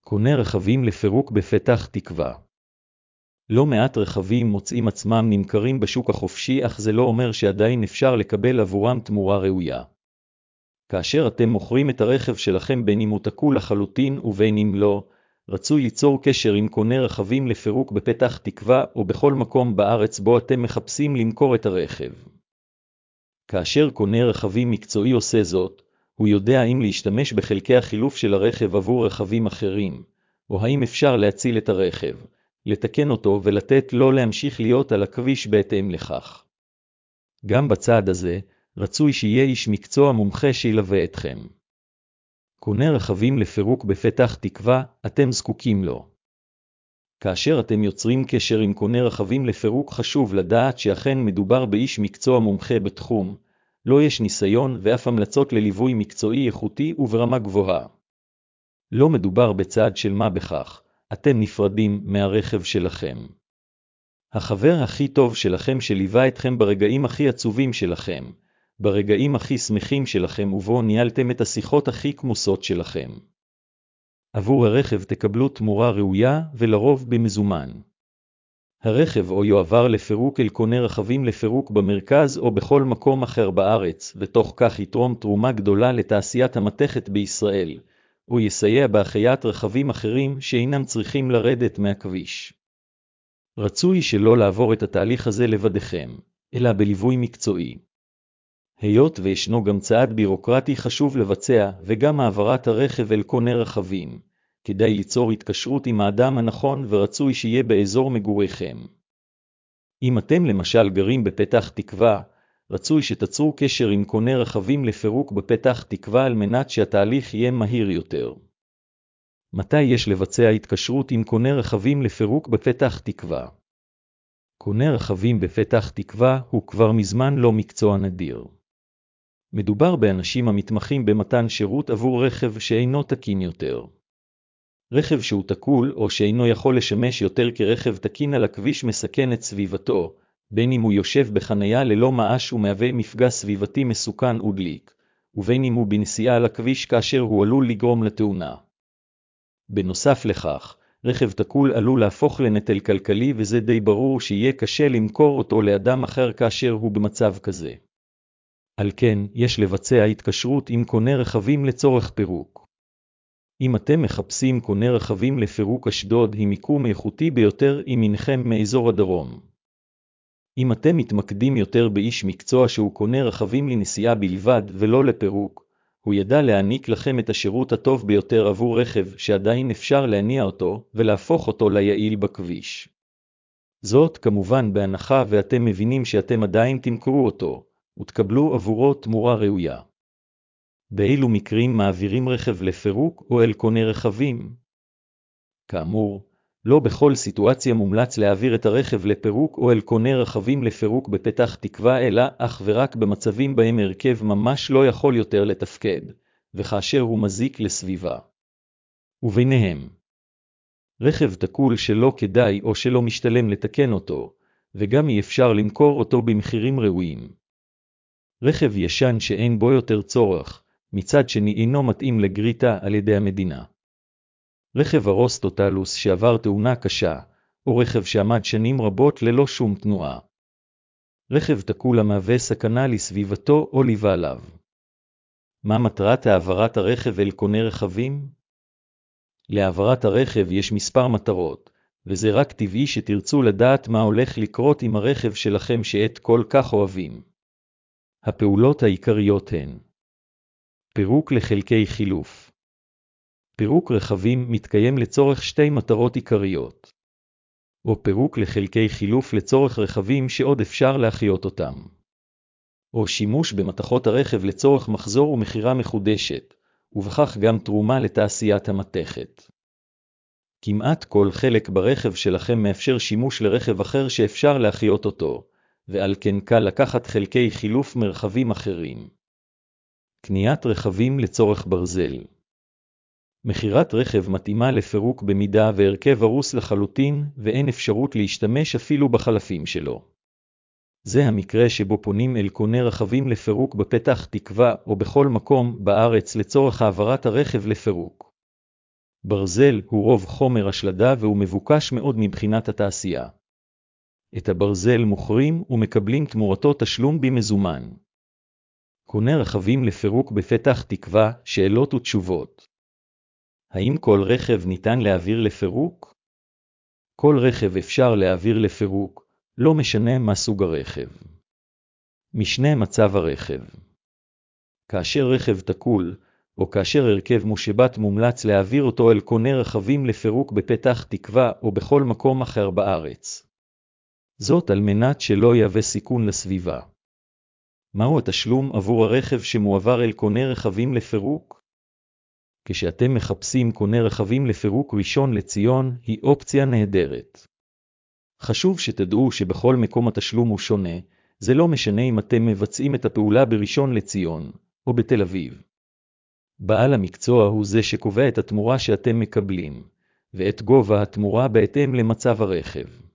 קונה רכבים לפירוק בפתח תקווה. לא מעט רכבים מוצאים עצמם נמכרים בשוק החופשי, אך זה לא אומר שעדיין אפשר לקבל עבורם תמורה ראויה. כאשר אתם מוכרים את הרכב שלכם, בין אם הוא תקול לחלוטין ובין אם לא, רצוי ליצור קשר עם קונה רכבים לפירוק בפתח תקווה או בכל מקום בארץ בו אתם מחפשים למכור את הרכב. כאשר קונה רכבים מקצועי עושה זאת, הוא יודע אם להשתמש בחלקי החילוף של הרכב עבור רכבים אחרים, או האם אפשר להציל את הרכב, לתקן אותו ולתת לו להמשיך להיות על הכביש בהתאם לכך. גם בצעד הזה, רצוי שיהיה איש מקצוע מומחה שילווה אתכם. קונה רכבים לפירוק בפתח תקווה, אתם זקוקים לו. כאשר אתם יוצרים קשר עם קונה רכבים לפירוק, חשוב לדעת שאכן מדובר באיש מקצוע מומחה בתחום, לא יש ניסיון ואף המלצות לליווי מקצועי איכותי וברמה גבוהה. לא מדובר בצעד של מה בכך, אתם נפרדים מהרכב שלכם. החבר הכי טוב שלכם שליווה אתכם ברגעים הכי עצובים שלכם, ברגעים הכי שמחים שלכם ובו ניהלתם את השיחות הכי כמוסות שלכם. עבור הרכב תקבלו תמורה ראויה ולרוב במזומן. הרכב או יועבר לפירוק אל קונה רכבים לפירוק במרכז או בכל מקום אחר בארץ, ותוך כך יתרום תרומה גדולה לתעשיית המתכת בישראל, או יסייע בהחיית רכבים אחרים שאינם צריכים לרדת מהכביש. רצוי שלא לעבור את התהליך הזה לבדכם, אלא בליווי מקצועי. היות וישנו גם צעד בירוקרטי חשוב לבצע וגם העברת הרכב אל קונה רכבים, כדאי ליצור התקשרות עם האדם הנכון ורצוי שיהיה באזור מגוריכם. אם אתם למשל גרים בפתח תקווה, רצוי שתצרו קשר עם קונה רכבים לפירוק בפתח תקווה על מנת שהתהליך יהיה מהיר יותר. מתי יש לבצע התקשרות עם קונה רכבים לפירוק בפתח תקווה? קונה רכבים בפתח תקווה הוא כבר מזמן לא מקצוע נדיר. מדובר באנשים המתמחים במתן שירות עבור רכב שאינו תקין יותר. רכב שהוא תקול או שאינו יכול לשמש יותר כרכב תקין על הכביש מסכן את סביבתו, בין אם הוא יושב בחנייה ללא מעש ומהווה מפגע סביבתי מסוכן ודליק, ובין אם הוא בנסיעה על הכביש כאשר הוא עלול לגרום לתאונה. בנוסף לכך, רכב תקול עלול להפוך לנטל כלכלי וזה די ברור שיהיה קשה למכור אותו לאדם אחר כאשר הוא במצב כזה. על כן, יש לבצע התקשרות עם קונה רכבים לצורך פירוק. אם אתם מחפשים קונה רכבים לפירוק, אשדוד היא מיקום איכותי ביותר אם אינכם מאזור הדרום. אם אתם מתמקדים יותר באיש מקצוע שהוא קונה רכבים לנסיעה בלבד ולא לפירוק, הוא ידע להעניק לכם את השירות הטוב ביותר עבור רכב שעדיין אפשר להניע אותו ולהפוך אותו ליעיל בכביש. זאת כמובן בהנחה ואתם מבינים שאתם עדיין תמכרו אותו, ותקבלו עבורו תמורה ראויה. באילו מקרים מעבירים רכב לפירוק או אל קונה רכבים? כאמור, לא בכל סיטואציה מומלץ להעביר את הרכב לפירוק או אל קונה רכבים לפירוק בפתח תקווה, אלא אך ורק במצבים בהם הרכב ממש לא יכול יותר לתפקד, וכאשר הוא מזיק לסביבה. וביניהם, רכב תקול שלא כדאי או שלא משתלם לתקן אותו, וגם אי אפשר למכור אותו במחירים ראויים. רכב ישן שאין בו יותר צורך, מצד שני אינו מתאים לגריטה על ידי המדינה. רכב הרוס טוטלוס שעבר תאונה קשה, או רכב שעמד שנים רבות ללא שום תנועה. רכב תקול המהווה סכנה לסביבתו או לבעליו. מה מטרת העברת הרכב אל קונה רכבים? להעברת הרכב יש מספר מטרות, וזה רק טבעי שתרצו לדעת מה הולך לקרות עם הרכב שלכם שאת כל כך אוהבים. הפעולות העיקריות הן: פירוק לחלקי חילוף. פירוק רכבים מתקיים לצורך שתי מטרות עיקריות. או פירוק לחלקי חילוף לצורך רכבים שעוד אפשר להחיות אותם. או שימוש במתכות הרכב לצורך מחזור ומכירה מחודשת, ובכך גם תרומה לתעשיית המתכת. כמעט כל חלק ברכב שלכם מאפשר שימוש לרכב אחר שאפשר להחיות אותו, ועל כן קל לקחת חלקי חילוף מרכבים אחרים. קניית רכבים לצורך ברזל. מכירת רכב מתאימה לפירוק במידה והרכב הרוס לחלוטין ואין אפשרות להשתמש אפילו בחלפים שלו. זה המקרה שבו פונים אל קונה רכבים לפירוק בפתח תקווה או בכל מקום בארץ לצורך העברת הרכב לפירוק. ברזל הוא רוב חומר השלדה והוא מבוקש מאוד מבחינת התעשייה. את הברזל מוכרים ומקבלים תמורתו תשלום במזומן. קונה רכבים לפירוק בפתח תקווה, שאלות ותשובות. האם כל רכב ניתן להעביר לפירוק? כל רכב אפשר להעביר לפירוק, לא משנה מה סוג הרכב. משנה מצב הרכב. כאשר רכב תקול, או כאשר הרכב מושבת מומלץ להעביר אותו אל קונה רכבים לפירוק בפתח תקווה או בכל מקום אחר בארץ. זאת על מנת שלא יהווה סיכון לסביבה. מהו התשלום עבור הרכב שמועבר אל קונה רכבים לפירוק? כשאתם מחפשים קונה רכבים לפירוק ראשון לציון, היא אופציה נהדרת. חשוב שתדעו שבכל מקום התשלום הוא שונה, זה לא משנה אם אתם מבצעים את הפעולה בראשון לציון, או בתל אביב. בעל המקצוע הוא זה שקובע את התמורה שאתם מקבלים, ואת גובה התמורה בהתאם למצב הרכב.